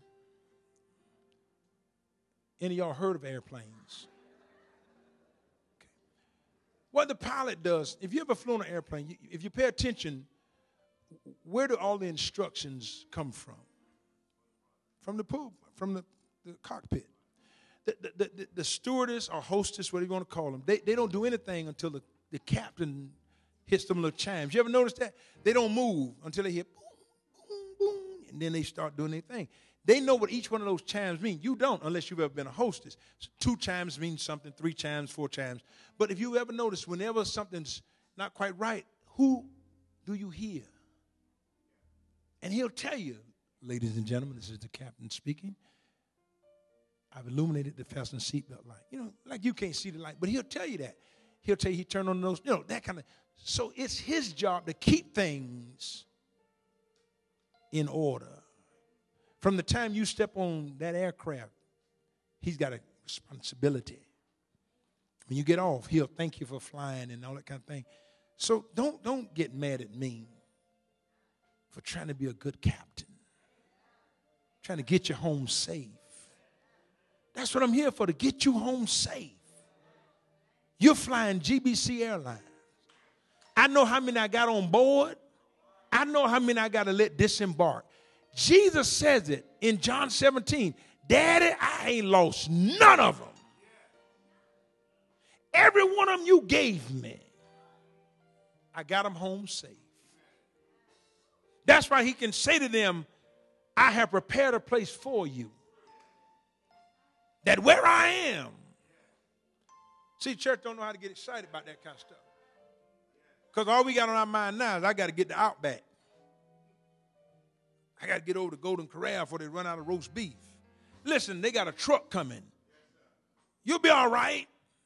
Any of y'all heard of airplanes? Okay. What the pilot does, if you ever flown an airplane, if you pay attention, where do all the instructions come from? From the poop, from the, the cockpit. The, the, the, the stewardess or hostess, whatever you want to call them, they, they don't do anything until the, the captain hits them little chimes. You ever notice that? They don't move until they hit boom, boom, boom, and then they start doing their thing. They know what each one of those chimes mean. You don't unless you've ever been a hostess. So two chimes mean something, three chimes, four chimes. But if you ever notice, whenever something's not quite right, who do you hear? And he'll tell you, ladies and gentlemen, this is the captain speaking. I've illuminated the fasten seatbelt light. You know, like you can't see the light, but he'll tell you that. He'll tell you he turned on those, you know, that kind of. So it's his job to keep things in order. From the time you step on that aircraft, he's got a responsibility. When you get off, he'll thank you for flying and all that kind of thing. So don't, don't get mad at me for trying to be a good captain, trying to get you home safe. That's what I'm here for, to get you home safe. You're flying G B C Airlines. I know how many I got on board. I know how many I got to let disembark. Jesus says it in John seventeen. Daddy, I ain't lost none of them. Every one of them you gave me, I got them home safe. That's why he can say to them, I have prepared a place for you. That where I am. See, church don't know how to get excited about that kind of stuff. Because all we got on our mind now is I got to get the Outback. I got to get over to Golden Corral before they run out of roast beef. Listen, they got a truck coming. You'll be all right.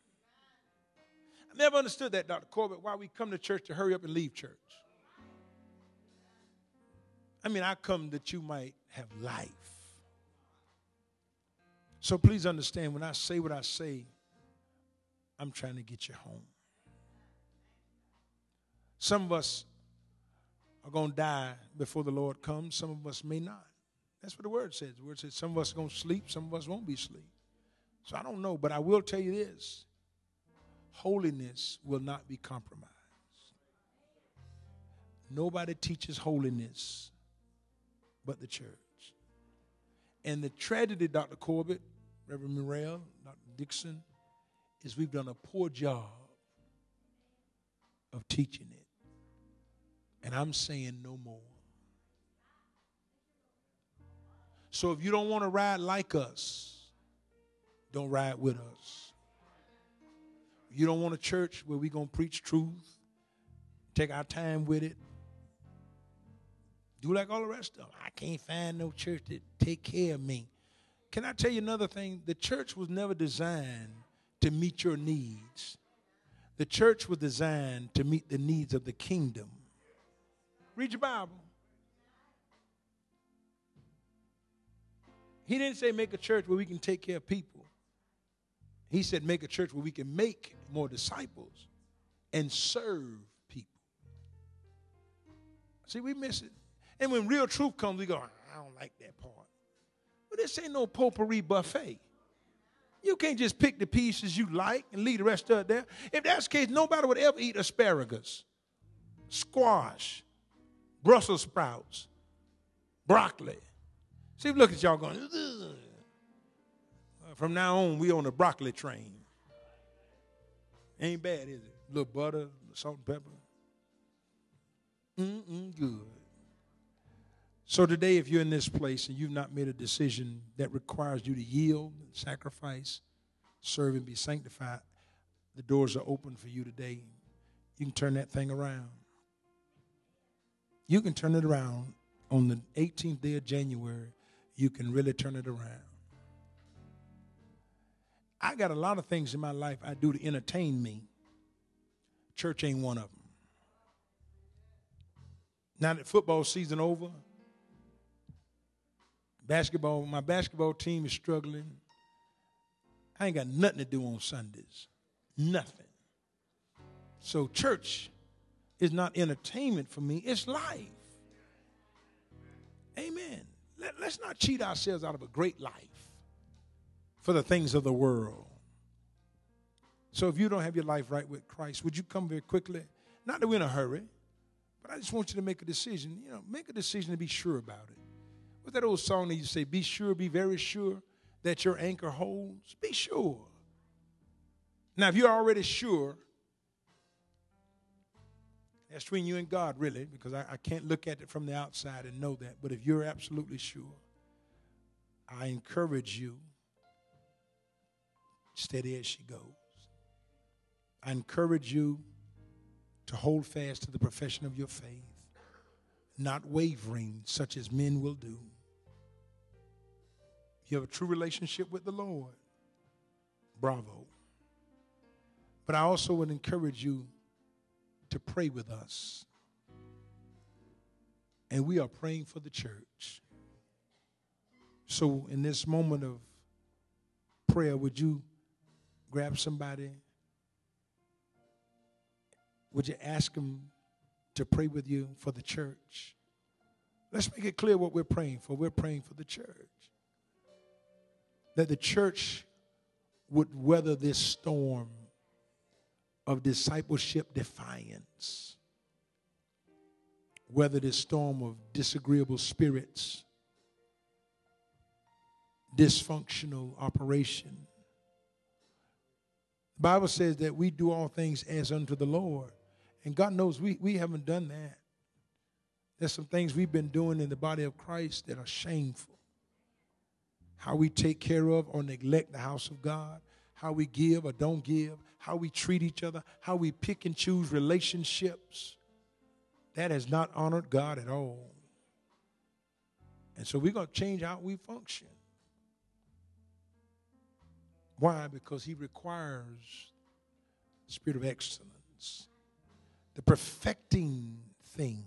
I never understood that, Doctor Corbett, why we come to church to hurry up and leave church. I mean, I come that you might have life. So please understand, when I say what I say, I'm trying to get you home. Some of us are going to die before the Lord comes. Some of us may not. That's what the word says. The word says some of us are going to sleep. Some of us won't be asleep. So I don't know, but I will tell you this. Holiness will not be compromised. Nobody teaches holiness but the church. And the tragedy, Doctor Corbett, Reverend Murrell, Doctor Dixon, is we've done a poor job of teaching it. And I'm saying no more. So if you don't want to ride like us, don't ride with us. You don't want a church where we're going to preach truth, take our time with it, do like all the rest of them. I can't find no church that take care of me. Can I tell you another thing? The church was never designed to meet your needs. The church was designed to meet the needs of the kingdom. Read your Bible. He didn't say make a church where we can take care of people. He said make a church where we can make more disciples and serve people. See, we miss it. And when real truth comes, we go, I don't like that part. But this ain't no potpourri buffet. You can't just pick the pieces you like and leave the rest of it there. If that's the case, nobody would ever eat asparagus, squash, Brussels sprouts, broccoli. See, look at y'all going, ugh. From now on, we on the broccoli train. Ain't bad, is it? A little butter, salt and pepper. Mm-mm, good. So today, if you're in this place and you've not made a decision that requires you to yield, sacrifice, serve, and be sanctified, the doors are open for you today. You can turn that thing around. You can turn it around on the eighteenth day of January. You can really turn it around. I got a lot of things in my life I do to entertain me. Church ain't one of them. Now that football season over, basketball, my basketball team is struggling. I ain't got nothing to do on Sundays. Nothing. So church is not entertainment for me. It's life. Amen. Let, let's not cheat ourselves out of a great life for the things of the world. So if you don't have your life right with Christ, would you come very quickly? Not that we're in a hurry, but I just want you to make a decision. You know, make a decision to be sure about it. What's that old song that you say, be sure, be very sure that your anchor holds? Be sure. Now, if you're already sure, that's between you and God, really, because I, I can't look at it from the outside and know that. But if you're absolutely sure, I encourage you, steady as she goes. I encourage you to hold fast to the profession of your faith, not wavering, such as men will do. You have a true relationship with the Lord. Bravo. But I also would encourage you to pray with us. And we are praying for the church. So in this moment of prayer, would you grab somebody? Would you ask them to pray with you for the church? Let's make it clear what we're praying for. We're praying for the church. That the church would weather this storm of discipleship defiance, weather this storm of disagreeable spirits, dysfunctional operation. The Bible says that we do all things as unto the Lord. And God knows we, we haven't done that. There's some things we've been doing in the body of Christ that are shameful. How we take care of or neglect the house of God, how we give or don't give, how we treat each other, how we pick and choose relationships. That has not honored God at all. And so we're going to change how we function. Why? Because he requires the spirit of excellence, the perfecting things.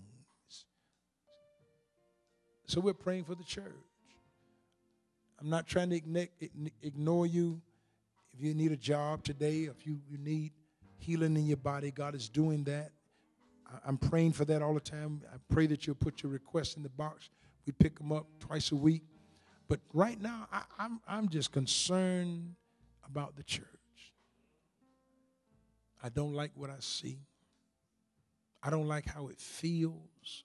So we're praying for the church. I'm not trying to ignore you. If you need a job today, if you, you need healing in your body, God is doing that. I'm praying for that all the time. I pray that you'll put your requests in the box. We pick them up twice a week. But right now, I, I'm, I'm just concerned about the church. I don't like what I see. I don't like how it feels.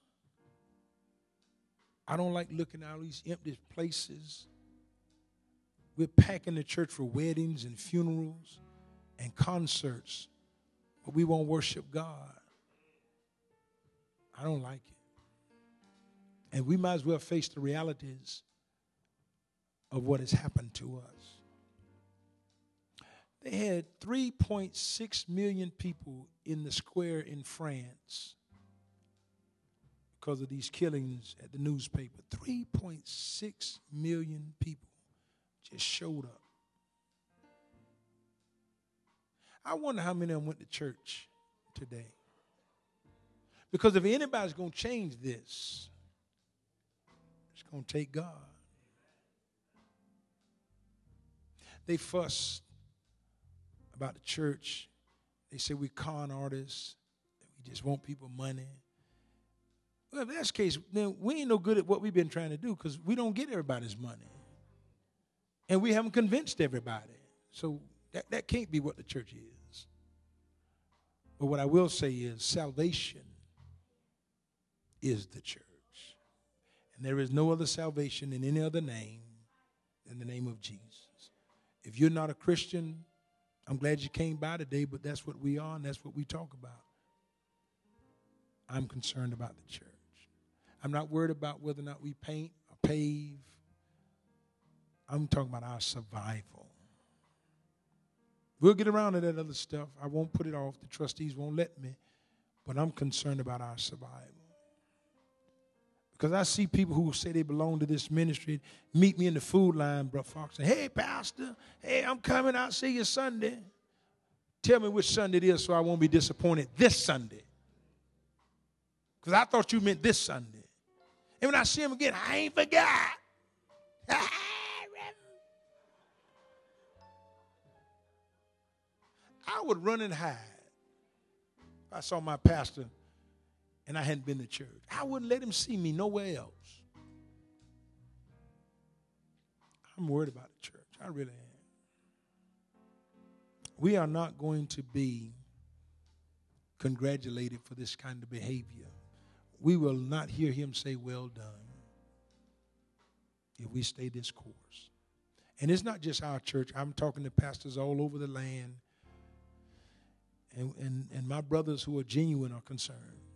I don't like looking at all these empty places. We're packing the church for weddings and funerals and concerts, but we won't worship God. I don't like it. And we might as well face the realities of what has happened to us. They had three point six million people in the square in France because of these killings at the newspaper. three point six million people just showed up. I wonder how many of them went to church today. Because if anybody's going to change this, it's going to take God. They fuss about the church. They say we con artists, that we just want people money. Well, if that's the case, then we ain't no good at what we've been trying to do because we don't get everybody's money. And we haven't convinced everybody. So that, that can't be what the church is. But what I will say is salvation is the church. And there is no other salvation in any other name than the name of Jesus. If you're not a Christian, I'm glad you came by today, but that's what we are and that's what we talk about. I'm concerned about the church. I'm not worried about whether or not we paint or pave. I'm talking about our survival. We'll get around to that other stuff. I won't put it off. The trustees won't let me. But I'm concerned about our survival. Because I see people who say they belong to this ministry meet me in the food line, Brother Fox, and hey, Pastor, hey, I'm coming. I'll see you Sunday. Tell me which Sunday it is so I won't be disappointed this Sunday. Because I thought you meant this Sunday. And when I see him again, I ain't forgot. I would run and hide. If I saw my pastor and I hadn't been to church, I wouldn't let him see me nowhere else. I'm worried about the church. I really am. We are not going to be congratulated for this kind of behavior. We will not hear him say, well done, if we stay this course. And it's not just our church. I'm talking to pastors all over the land. And, and, and my brothers who are genuine are concerned.